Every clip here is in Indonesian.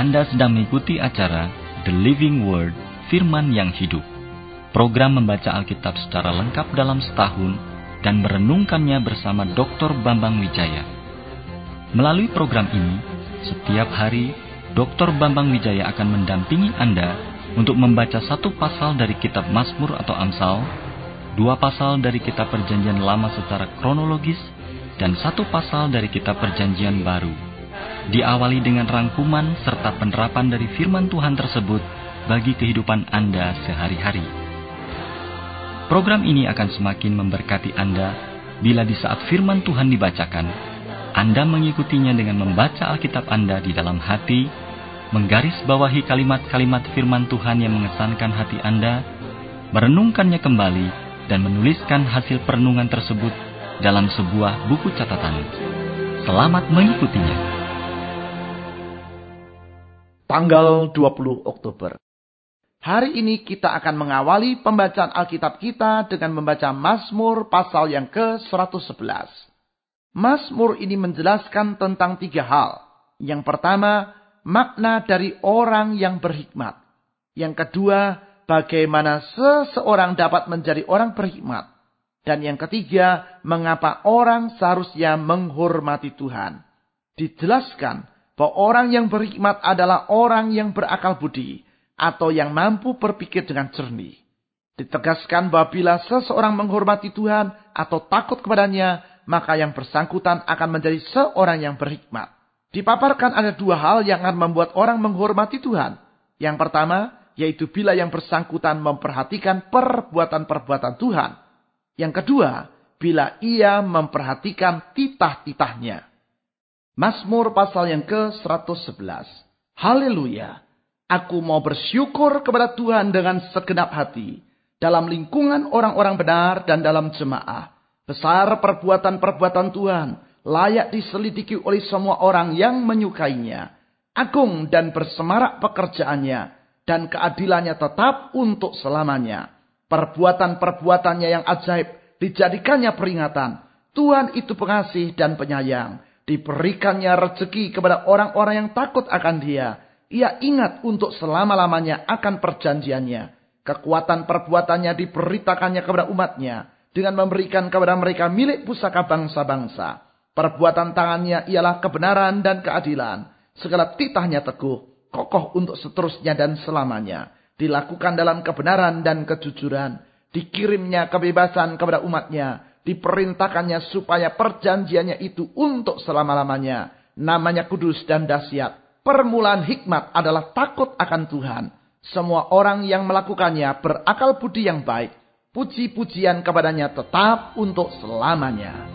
Anda sedang mengikuti acara The Living Word, Firman yang Hidup. Program membaca Alkitab secara lengkap dalam setahun dan merenungkannya bersama Dr. Bambang Wijaya. Melalui program ini, setiap hari Dr. Bambang Wijaya akan mendampingi Anda untuk membaca satu pasal dari kitab Mazmur atau Amsal, dua pasal dari kitab Perjanjian Lama secara kronologis, dan satu pasal dari kitab Perjanjian Baru. Diawali dengan rangkuman serta penerapan dari firman Tuhan tersebut bagi kehidupan Anda sehari-hari. Program ini akan semakin memberkati Anda bila di saat firman Tuhan dibacakan, Anda mengikutinya dengan membaca Alkitab Anda di dalam hati, menggarisbawahi kalimat-kalimat firman Tuhan yang mengesankan hati Anda, merenungkannya kembali, dan menuliskan hasil perenungan tersebut dalam sebuah buku catatan. Selamat mengikutinya. Tanggal 20 Oktober. Hari ini kita akan mengawali pembacaan Alkitab kita dengan membaca Mazmur pasal yang ke-111. Mazmur ini menjelaskan tentang 3 hal. Yang pertama, makna dari orang yang berhikmat. Yang kedua, bagaimana seseorang dapat menjadi orang berhikmat. Dan yang ketiga, mengapa orang seharusnya menghormati Tuhan. Dijelaskan bahwa orang yang berhikmat adalah orang yang berakal budi atau yang mampu berpikir dengan jernih. Ditegaskan bahwa bila seseorang menghormati Tuhan atau takut kepadanya, maka yang bersangkutan akan menjadi seorang yang berhikmat. Dipaparkan ada 2 hal yang akan membuat orang menghormati Tuhan. Yang pertama, yaitu bila yang bersangkutan memperhatikan perbuatan-perbuatan Tuhan. Yang kedua, bila ia memperhatikan titah-titahnya. Mazmur pasal yang ke-111. Haleluya. Aku mau bersyukur kepada Tuhan dengan segenap hati. Dalam lingkungan orang-orang benar dan dalam jemaah. Besar perbuatan-perbuatan Tuhan. Layak diselidiki oleh semua orang yang menyukainya. Agung dan bersemarak pekerjaannya. Dan keadilannya tetap untuk selamanya. Perbuatan-perbuatannya yang ajaib dijadikannya peringatan. Tuhan itu pengasih dan penyayang. Diberikannya rezeki kepada orang-orang yang takut akan Dia. Ia ingat untuk selama-lamanya akan perjanjiannya. Kekuatan perbuatannya diberitakannya kepada umatnya. Dengan memberikan kepada mereka milik pusaka bangsa-bangsa. Perbuatan tangannya ialah kebenaran dan keadilan. Segala titahnya teguh, kokoh untuk seterusnya dan selamanya. Dilakukan dalam kebenaran dan kejujuran. Dikirimnya kebebasan kepada umatnya. Diperintahkannya supaya perjanjiannya itu untuk selama-lamanya. Namanya kudus dan dahsyat. Permulaan hikmat adalah takut akan Tuhan. Semua orang yang melakukannya berakal budi yang baik. Puji-pujian kepadanya tetap untuk selamanya.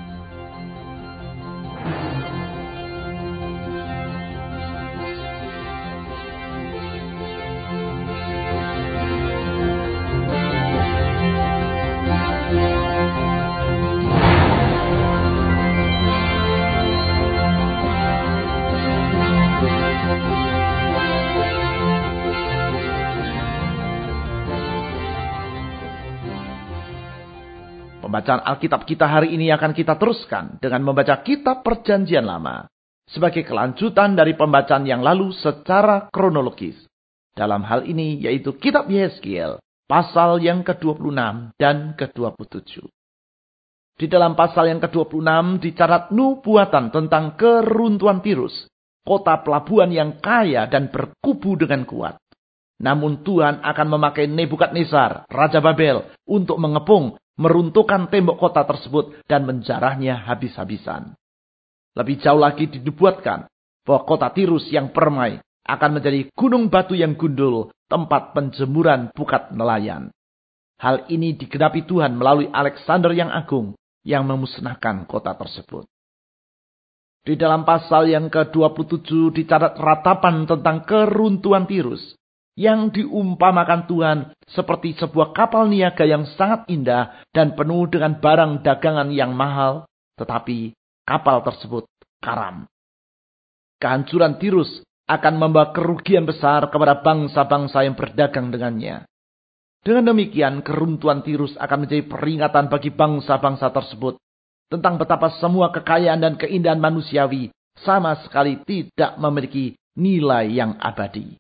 Pembacaan Alkitab kita hari ini akan kita teruskan dengan membaca kitab Perjanjian Lama. Sebagai kelanjutan dari pembacaan yang lalu secara kronologis. Dalam hal ini yaitu kitab Yehezkiel, pasal yang ke-26 dan ke-27. Di dalam pasal yang ke-26 dicatat nubuatan tentang keruntuhan Tirus, kota pelabuhan yang kaya dan berkubu dengan kuat. Namun Tuhan akan memakai Nebukadnezar, Raja Babel, untuk mengepung, meruntuhkan tembok kota tersebut dan menjarahnya habis-habisan. Lebih jauh lagi dinubuatkan bahwa kota Tirus yang permai akan menjadi gunung batu yang gundul, tempat penjemuran pukat nelayan. Hal ini digenapi Tuhan melalui Alexander yang agung yang memusnahkan kota tersebut. Di dalam pasal yang ke-27 dicatat ratapan tentang keruntuhan Tirus. Yang diumpamakan Tuhan seperti sebuah kapal niaga yang sangat indah dan penuh dengan barang dagangan yang mahal, tetapi kapal tersebut karam. Kehancuran Tirus akan membawa kerugian besar kepada bangsa-bangsa yang berdagang dengannya. Dengan demikian, keruntuhan Tirus akan menjadi peringatan bagi bangsa-bangsa tersebut tentang betapa semua kekayaan dan keindahan manusiawi sama sekali tidak memiliki nilai yang abadi.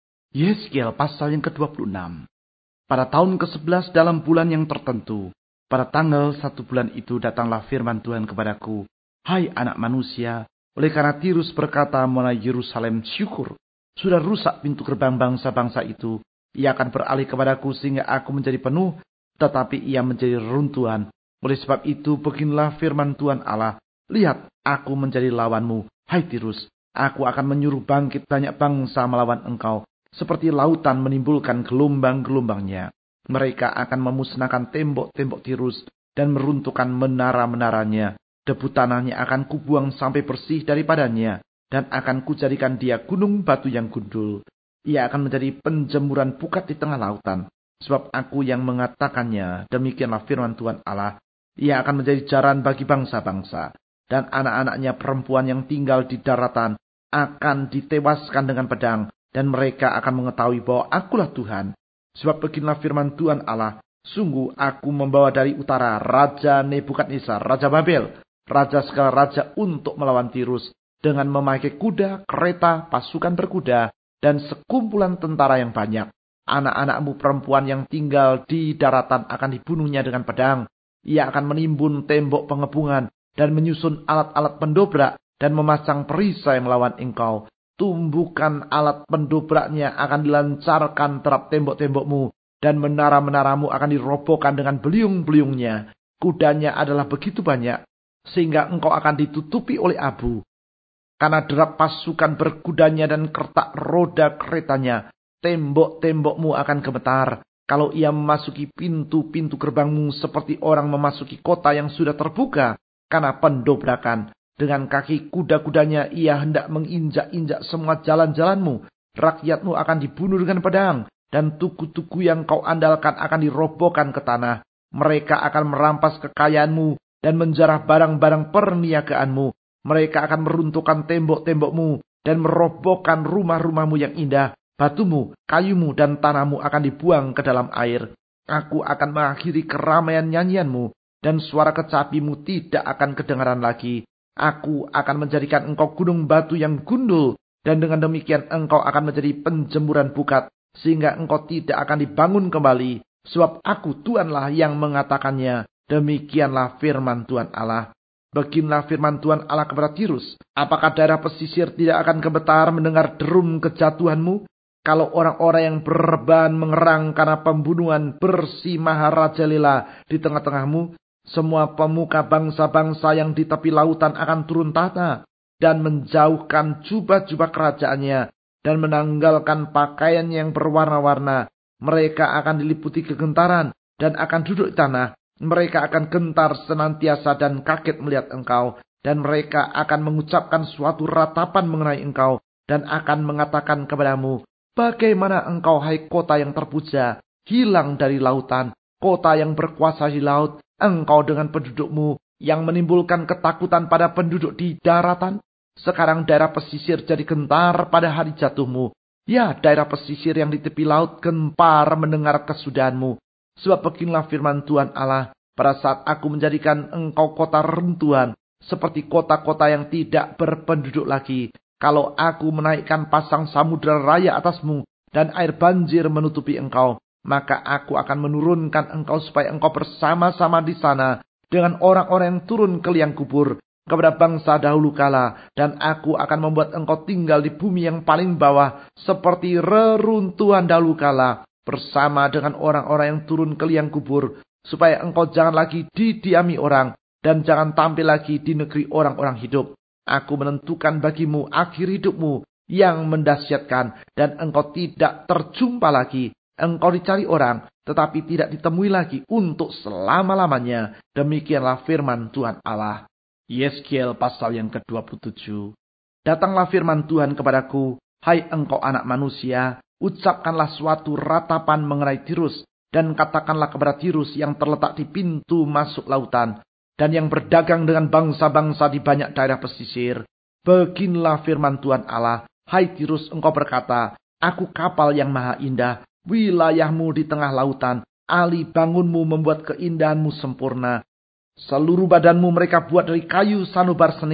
Yeskiel pasal yang ke-26. Pada tahun ke-11 dalam bulan yang tertentu, pada tanggal 1 bulan itu datanglah firman Tuhan kepadaku, "Hai anak manusia, oleh karena Tirus berkata mengenai Yerusalem, syukur, sudah rusak pintu gerbang bangsa-bangsa itu. Ia akan beralih kepadaku sehingga aku menjadi penuh, tetapi ia menjadi reruntuhan. Oleh sebab itu beginilah firman Tuhan Allah, lihat, aku menjadi lawanmu, hai Tirus. Aku akan menyuruh bangkit banyak bangsa melawan engkau, seperti lautan menimbulkan gelombang-gelombangnya. Mereka akan memusnahkan tembok-tembok Tirus dan meruntuhkan menara-menaranya. Debu tanahnya akan kubuang sampai bersih daripadanya, dan akan kujadikan dia gunung batu yang gundul. Ia akan menjadi penjemuran pukat di tengah lautan. Sebab aku yang mengatakannya, demikianlah firman Tuhan Allah. Ia akan menjadi jaran bagi bangsa-bangsa, dan anak-anaknya perempuan yang tinggal di daratan akan ditewaskan dengan pedang, dan mereka akan mengetahui bahwa akulah Tuhan. Sebab beginilah firman Tuhan Allah, sungguh aku membawa dari utara Raja Nebukadnezar, Raja Babel, raja segala raja untuk melawan Tirus, dengan memakai kuda, kereta, pasukan berkuda, dan sekumpulan tentara yang banyak. Anak-anakmu perempuan yang tinggal di daratan akan dibunuhnya dengan pedang. Ia akan menimbun tembok pengepungan, dan menyusun alat-alat pendobrak, dan memasang perisai melawan engkau. Tumbukan alat pendobraknya akan dilancarkan terhadap tembok-tembokmu, dan menara-menaramu akan dirobohkan dengan beliung-beliungnya. Kudanya adalah begitu banyak, sehingga engkau akan ditutupi oleh abu. Karena derap pasukan berkudanya dan kertak roda keretanya, tembok-tembokmu akan gemetar. Kalau ia memasuki pintu-pintu gerbangmu seperti orang memasuki kota yang sudah terbuka karena pendobrakan. Dengan kaki kuda-kudanya ia hendak menginjak-injak semua jalan-jalanmu. Rakyatmu akan dibunuh dengan pedang, dan tugu-tugu yang kau andalkan akan dirobohkan ke tanah. Mereka akan merampas kekayaanmu dan menjarah barang-barang perniagaanmu. Mereka akan meruntuhkan tembok-tembokmu dan merobohkan rumah-rumahmu yang indah. Batumu, kayumu, dan tanahmu akan dibuang ke dalam air. Aku akan mengakhiri keramaian nyanyianmu, dan suara kecapimu tidak akan kedengaran lagi. Aku akan menjadikan engkau gunung batu yang gundul, dan dengan demikian engkau akan menjadi penjemuran pukat, sehingga engkau tidak akan dibangun kembali. Sebab aku Tuhanlah yang mengatakannya. Demikianlah firman Tuhan Allah. Beginilah firman Tuhan Allah kepada Tirus. Apakah daerah pesisir tidak akan gemetar mendengar derum kejatuhanmu? Kalau orang-orang yang berban mengerang karena pembunuhan bersih maharajalela di tengah-tengahmu, semua pemuka bangsa-bangsa yang di tepi lautan akan turun tahta dan menjauhkan jubah-jubah kerajaannya dan menanggalkan pakaian yang berwarna-warna. Mereka akan diliputi kegentaran dan akan duduk di tanah. Mereka akan gentar senantiasa dan kaget melihat engkau. Dan mereka akan mengucapkan suatu ratapan mengenai engkau dan akan mengatakan kepadamu, bagaimana engkau, hai kota yang terpuja, hilang dari lautan, kota yang berkuasa di laut, engkau dengan pendudukmu yang menimbulkan ketakutan pada penduduk di daratan. Sekarang daerah pesisir jadi gentar pada hari jatuhmu. Ya, daerah pesisir yang di tepi laut gempar mendengar kesudahanmu. Sebab beginilah firman Tuhan Allah, pada saat aku menjadikan engkau kota reruntuhan, seperti kota-kota yang tidak berpenduduk lagi. Kalau aku menaikkan pasang samudera raya atasmu, dan air banjir menutupi engkau, maka aku akan menurunkan engkau supaya engkau bersama-sama di sana dengan orang-orang yang turun ke liang kubur kepada bangsa dahulu kala. Dan aku akan membuat engkau tinggal di bumi yang paling bawah seperti reruntuhan dahulu kala bersama dengan orang-orang yang turun ke liang kubur, supaya engkau jangan lagi didiami orang dan jangan tampil lagi di negeri orang-orang hidup. Aku menentukan bagimu akhir hidupmu yang mendahsyatkan, dan engkau tidak terjumpa lagi. Engkau dicari orang, tetapi tidak ditemui lagi untuk selama-lamanya. Demikianlah firman Tuhan Allah. Yeskiel pasal yang ke-27. Datanglah firman Tuhan kepadaku, hai engkau anak manusia, ucapkanlah suatu ratapan mengenai Tirus, dan katakanlah kepada Tirus yang terletak di pintu masuk lautan, dan yang berdagang dengan bangsa-bangsa di banyak daerah pesisir. Beginilah firman Tuhan Allah, hai Tirus, engkau berkata, aku kapal yang maha indah, wilayahmu di tengah lautan, ali bangunmu membuat keindahanmu sempurna. Seluruh badanmu mereka buat dari kayu sanubar senir,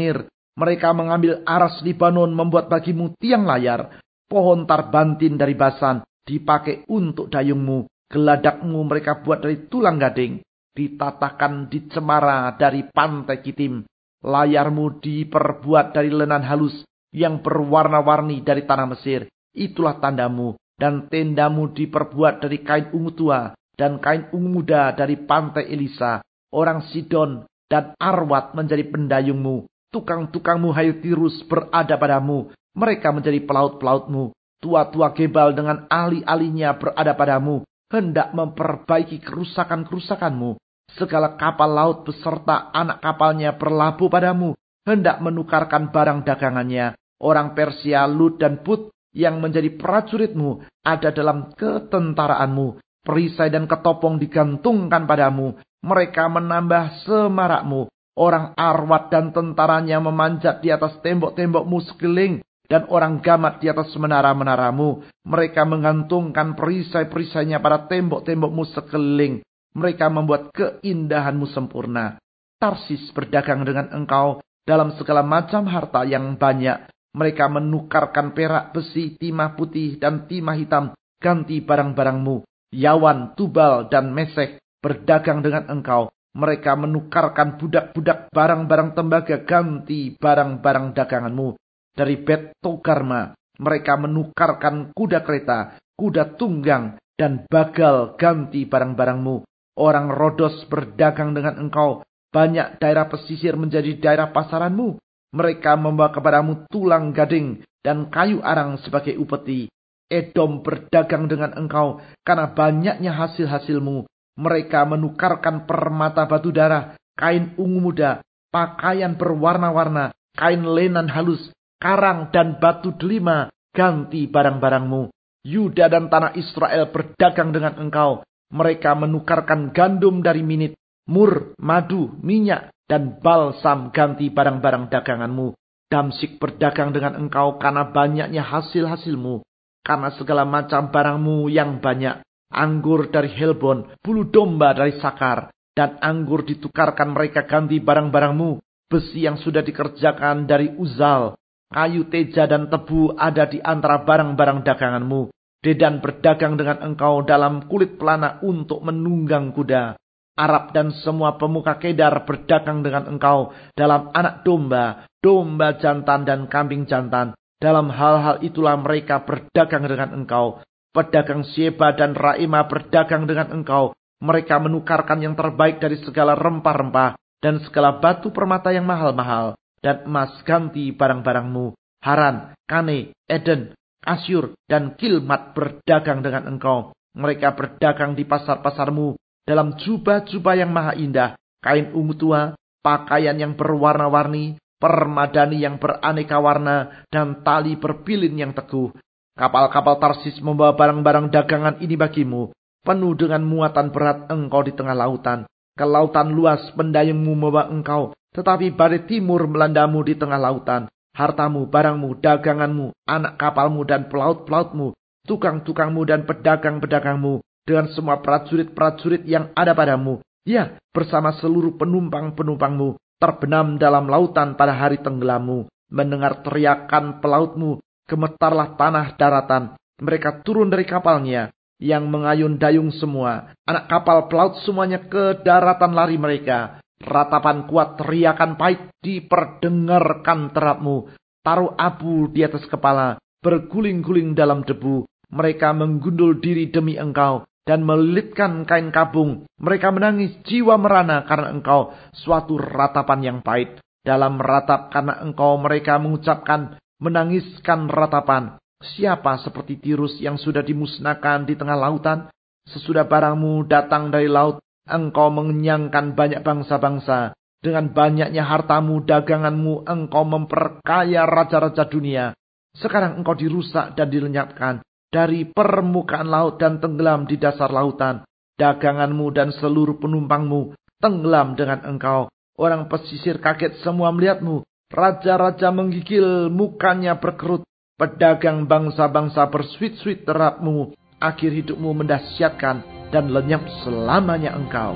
Mereka mengambil aras Libanon membuat bagimu tiang layar. Pohon tarbantin dari Basan dipakai untuk dayungmu. Geladakmu mereka buat dari tulang gading. Ditatakan di cemara dari pantai Kitim. Layarmu diperbuat dari lenan halus yang berwarna-warni dari tanah Mesir. Itulah tandamu. Dan tendamu diperbuat dari kain ungu tua dan kain ungu muda dari pantai Elisa. Orang Sidon dan Arwad menjadi pendayungmu. Tukang-tukangmu hai Tirus berada padamu. Mereka menjadi pelaut-pelautmu. Tua-tua Gebal dengan ahli-ahlinya berada padamu. Hendak memperbaiki kerusakan-kerusakanmu. Segala kapal laut beserta anak kapalnya berlabuh padamu. Hendak menukarkan barang dagangannya. Orang Persia, Lud dan Put yang menjadi prajuritmu ada dalam ketentaraanmu. Perisai dan ketopong digantungkan padamu. Mereka menambah semarakmu. Orang Arwad dan tentaranya memanjat di atas tembok-tembokmu sekeliling. Dan orang Gamat di atas menara-menaramu. Mereka menggantungkan perisai-perisainya pada tembok-tembokmu sekeliling. Mereka membuat keindahanmu sempurna. Tarsis berdagang dengan engkau dalam segala macam harta yang banyak. Mereka menukarkan perak, besi, timah putih, dan timah hitam. Ganti barang-barangmu. Yawan, Tubal, dan Mesek berdagang dengan engkau. Mereka menukarkan budak-budak barang-barang tembaga ganti barang-barang daganganmu. Dari Bet Togarma, mereka menukarkan kuda kereta, kuda tunggang, dan bagal ganti barang-barangmu. Orang Rodos berdagang dengan engkau. Banyak daerah pesisir menjadi daerah pasaranmu. Mereka membawa kepadamu tulang gading dan kayu arang sebagai upeti. Edom berdagang dengan engkau karena banyaknya hasil-hasilmu. Mereka menukarkan permata batu darah, kain ungu muda, pakaian berwarna-warna, kain lenan halus, karang dan batu delima, ganti barang-barangmu. Yuda dan tanah Israel berdagang dengan engkau. Mereka menukarkan gandum dari Minit, mur, madu, minyak, dan balsam ganti barang-barang daganganmu. Damsik berdagang dengan engkau karena banyaknya hasil-hasilmu. Karena segala macam barangmu yang banyak. Anggur dari Helbon, bulu domba dari Sakar, dan anggur ditukarkan mereka ganti barang-barangmu. Besi yang sudah dikerjakan dari Uzal, kayu teja dan tebu ada di antara barang-barang daganganmu. Dedan berdagang dengan engkau dalam kulit pelana untuk menunggang kuda. Arab dan semua pemuka Kedar berdagang dengan engkau dalam anak domba, domba jantan dan kambing jantan. Dalam hal-hal itulah mereka berdagang dengan engkau. Pedagang Sheba dan Raima berdagang dengan engkau. Mereka menukarkan yang terbaik dari segala rempah-rempah dan segala batu permata yang mahal-mahal. Dan emas ganti barang-barangmu. Haran, Kane, Eden, Asyur, dan Kilmat berdagang dengan engkau. Mereka berdagang di pasar-pasarmu dalam jubah-jubah yang maha indah, kain ungu tua, pakaian yang berwarna-warni, permadani yang beraneka warna, dan tali berpilin yang teguh. Kapal-kapal Tarsis membawa barang-barang dagangan ini bagimu. Penuh dengan muatan berat engkau di tengah lautan. Ke lautan luas pendayungmu membawa engkau. Tetapi badai timur melandamu di tengah lautan. Hartamu, barangmu, daganganmu, anak kapalmu dan pelaut-pelautmu. Tukang-tukangmu dan pedagang-pedagangmu. Dengan semua prajurit-prajurit yang ada padamu. Ya, bersama seluruh penumpang-penumpangmu. Terbenam dalam lautan pada hari tenggelammu. Mendengar teriakan pelautmu. Gemetarlah tanah daratan. Mereka turun dari kapalnya. Yang mengayun dayung semua. Anak kapal pelaut semuanya ke daratan lari mereka. Ratapan kuat teriakan pahit diperdengarkan terapmu. Taruh abu di atas kepala. Berguling-guling dalam debu. Mereka menggundul diri demi engkau. Dan melilitkan kain kabung. Mereka menangis jiwa merana karena engkau. Suatu ratapan yang pahit. Dalam meratap karena engkau mereka mengucapkan. Menangiskan ratapan. Siapa seperti Tirus yang sudah dimusnahkan di tengah lautan? Sesudah barangmu datang dari laut, engkau mengenyangkan banyak bangsa-bangsa. Dengan banyaknya hartamu, daganganmu, engkau memperkaya raja-raja dunia. Sekarang engkau dirusak dan dilenyapkan dari permukaan laut dan tenggelam di dasar lautan. Daganganmu dan seluruh penumpangmu tenggelam dengan engkau. Orang pesisir kaget semua melihatmu. Raja-raja menggigil, mukanya berkerut. Pedagang bangsa-bangsa bersuit-suit terapmu. Akhir hidupmu mendahsyatkan dan lenyap selamanya engkau.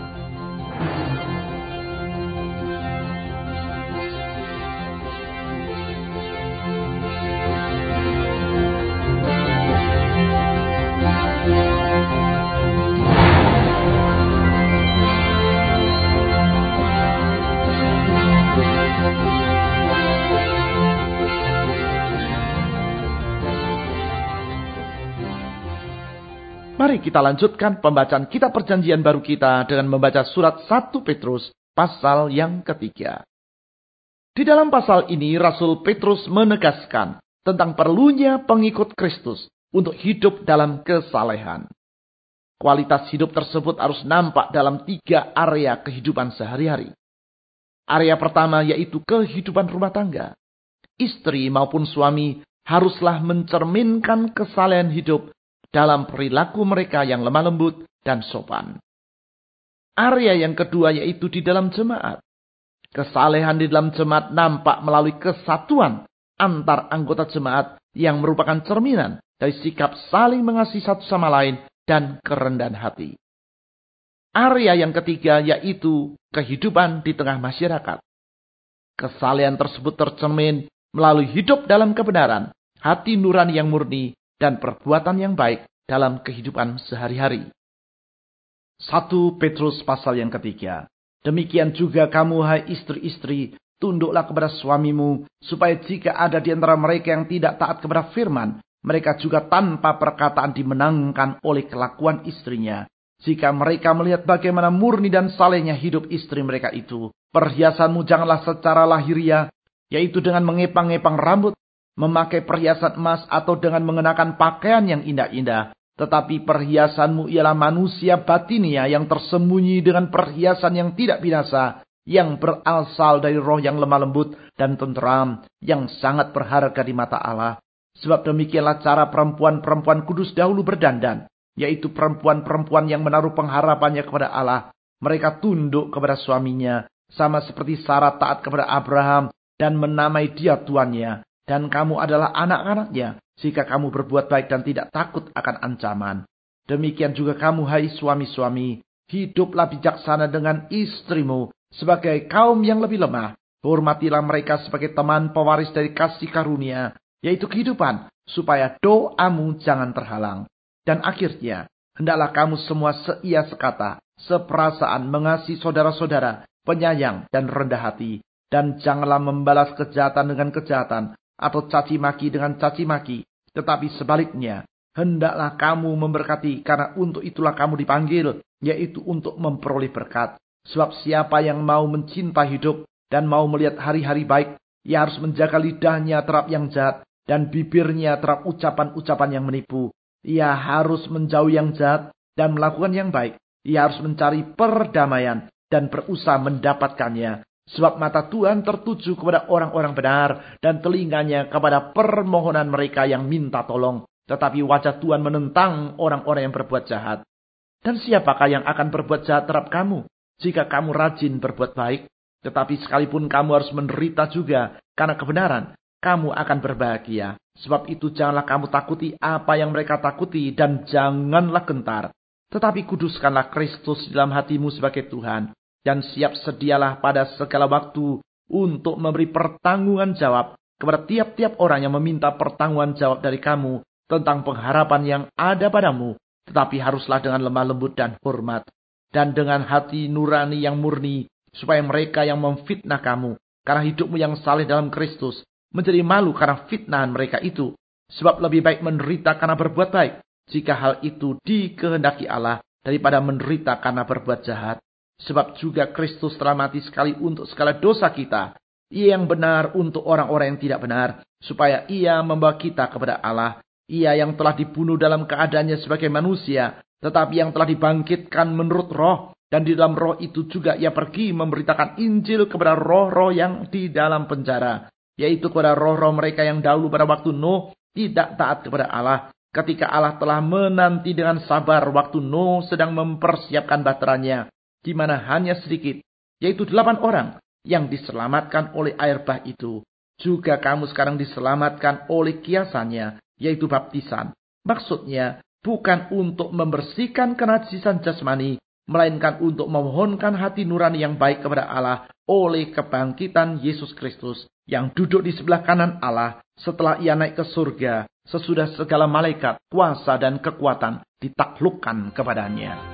Mari kita lanjutkan pembacaan kitab perjanjian baru kita dengan membaca surat 1 Petrus pasal yang ketiga. Di dalam pasal ini Rasul Petrus menegaskan tentang perlunya pengikut Kristus untuk hidup dalam kesalehan. Kualitas hidup tersebut harus nampak dalam 3 area kehidupan sehari-hari. Area pertama yaitu kehidupan rumah tangga. Istri maupun suami haruslah mencerminkan kesalehan hidup dalam perilaku mereka yang lemah lembut dan sopan. Area yang kedua yaitu di dalam jemaat. Kesalehan di dalam jemaat nampak melalui kesatuan antar anggota jemaat yang merupakan cerminan dari sikap saling mengasihi satu sama lain dan kerendahan hati. Area yang ketiga yaitu kehidupan di tengah masyarakat. Kesalehan tersebut tercermin melalui hidup dalam kebenaran, hati nurani yang murni, dan perbuatan yang baik dalam kehidupan sehari-hari. 1 Petrus pasal yang ketiga. Demikian juga kamu, hai istri-istri, tunduklah kepada suamimu, supaya jika ada di antara mereka yang tidak taat kepada firman, mereka juga tanpa perkataan dimenangkan oleh kelakuan istrinya. Jika mereka melihat bagaimana murni dan salehnya hidup istri mereka itu, perhiasanmu janganlah secara lahiriah, yaitu dengan mengepang-epang rambut, memakai perhiasan emas atau dengan mengenakan pakaian yang indah-indah. Tetapi perhiasanmu ialah manusia batinia yang tersembunyi dengan perhiasan yang tidak binasa, yang berasal dari roh yang lemah lembut dan tenteram, yang sangat berharga di mata Allah. Sebab demikianlah cara perempuan-perempuan kudus dahulu berdandan, yaitu perempuan-perempuan yang menaruh pengharapannya kepada Allah. Mereka tunduk kepada suaminya, sama seperti Sarah taat kepada Abraham dan menamai dia tuannya. Dan kamu adalah anak-anaknya, jika kamu berbuat baik dan tidak takut akan ancaman. Demikian juga kamu, hai suami-suami, hiduplah bijaksana dengan istrimu sebagai kaum yang lebih lemah. Hormatilah mereka sebagai teman pewaris dari kasih karunia, yaitu kehidupan, supaya doamu jangan terhalang. Dan akhirnya, hendaklah kamu semua seia sekata, seperasaan, mengasihi saudara-saudara, penyayang dan rendah hati. Dan janganlah membalas kejahatan dengan kejahatan, atau caci maki dengan caci maki, tetapi sebaliknya, hendaklah kamu memberkati, karena untuk itulah kamu dipanggil, yaitu untuk memperoleh berkat. Sebab siapa yang mau mencintai hidup dan mau melihat hari-hari baik, ia harus menjaga lidahnya terhadap yang jahat dan bibirnya terhadap ucapan-ucapan yang menipu. Ia harus menjauhi yang jahat dan melakukan yang baik. Ia harus mencari perdamaian dan berusaha mendapatkannya. Sebab mata Tuhan tertuju kepada orang-orang benar dan telinganya kepada permohonan mereka yang minta tolong. Tetapi wajah Tuhan menentang orang-orang yang berbuat jahat. Dan siapakah yang akan berbuat jahat terhadap kamu? Jika kamu rajin berbuat baik. Tetapi sekalipun kamu harus menderita juga karena kebenaran, kamu akan berbahagia. Sebab itu janganlah kamu takuti apa yang mereka takuti dan janganlah gentar. Tetapi kuduskanlah Kristus dalam hatimu sebagai Tuhan. Dan siap sedialah pada segala waktu untuk memberi pertanggungan jawab kepada tiap-tiap orang yang meminta pertanggungan jawab dari kamu tentang pengharapan yang ada padamu. Tetapi haruslah dengan lemah lembut dan hormat, dan dengan hati nurani yang murni, supaya mereka yang memfitnah kamu karena hidupmu yang saleh dalam Kristus menjadi malu karena fitnahan mereka itu. Sebab lebih baik menderita karena berbuat baik, jika hal itu dikehendaki Allah, daripada menderita karena berbuat jahat. Sebab juga Kristus telah mati sekali untuk segala dosa kita. Ia yang benar untuk orang-orang yang tidak benar, supaya ia membawa kita kepada Allah. Ia yang telah dibunuh dalam keadaannya sebagai manusia, tetapi yang telah dibangkitkan menurut roh. Dan di dalam roh itu juga ia pergi memberitakan Injil kepada roh-roh yang di dalam penjara. Yaitu kepada roh-roh mereka yang dahulu pada waktu Nuh tidak taat kepada Allah. Ketika Allah telah menanti dengan sabar waktu Nuh sedang mempersiapkan bahteranya, di mana hanya sedikit, yaitu 8 orang yang diselamatkan oleh air bah itu. Juga kamu sekarang diselamatkan oleh kiasannya, yaitu baptisan. Maksudnya bukan untuk membersihkan kenajisan jasmani, melainkan untuk memohonkan hati nurani yang baik kepada Allah oleh kebangkitan Yesus Kristus yang duduk di sebelah kanan Allah setelah ia naik ke surga, sesudah segala malaikat, kuasa dan kekuatan ditaklukkan kepadanya.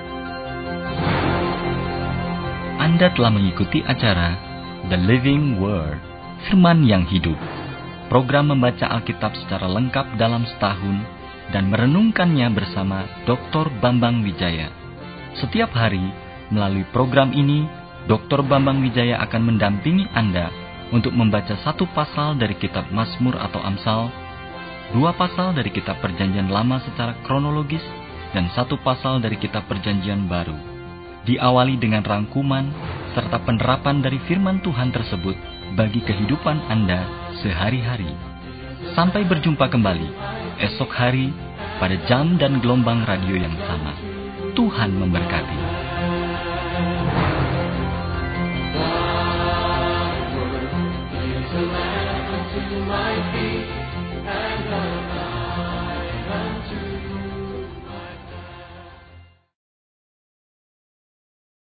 Anda telah mengikuti acara The Living Word, Firman yang Hidup. Program membaca Alkitab secara lengkap dalam setahun dan merenungkannya bersama Dr. Bambang Wijaya. Setiap hari, melalui program ini, Dr. Bambang Wijaya akan mendampingi Anda untuk membaca satu pasal dari kitab Mazmur atau Amsal, dua pasal dari kitab Perjanjian Lama secara kronologis, dan satu pasal dari kitab Perjanjian Baru. Diawali dengan rangkuman serta penerapan dari firman Tuhan tersebut bagi kehidupan Anda sehari-hari. Sampai berjumpa kembali esok hari pada jam dan gelombang radio yang sama. Tuhan memberkati.